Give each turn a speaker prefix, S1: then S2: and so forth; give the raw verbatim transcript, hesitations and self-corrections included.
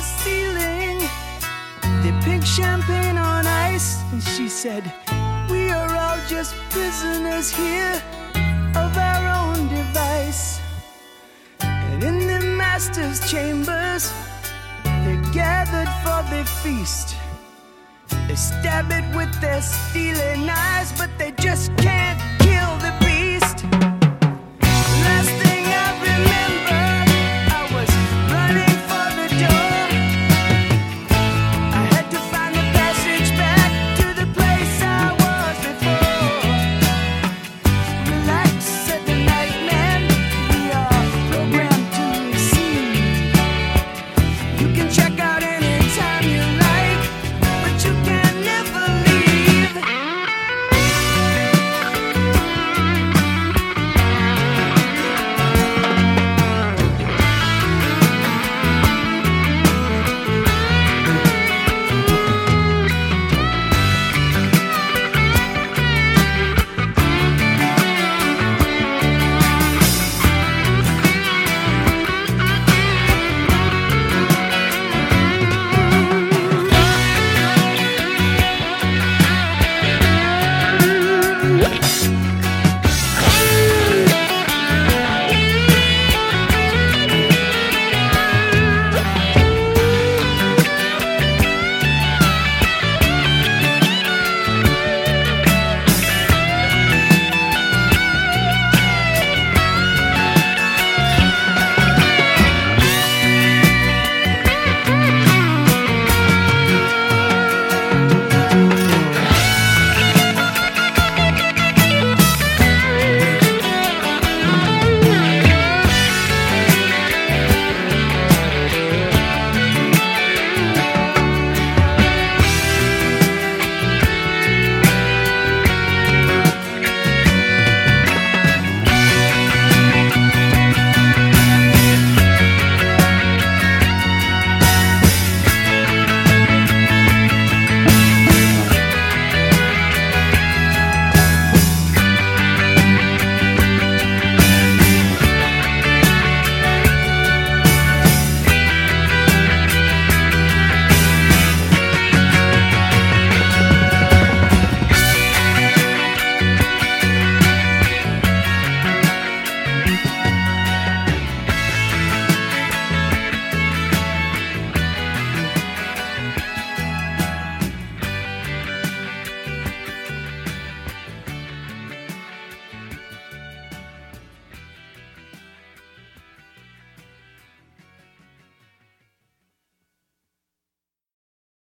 S1: ceiling, the pink champagne on ice. And she said, we are all just prisoners here of our own device. And in the master's chambers, they're gathered for the feast. They stab it with their steely knives, but they just can't kill the beast. Last thing I remember, I was running for the door. I had to find the passage back to the place I was before. Relax, said the night man, we are programmed to receive. You can check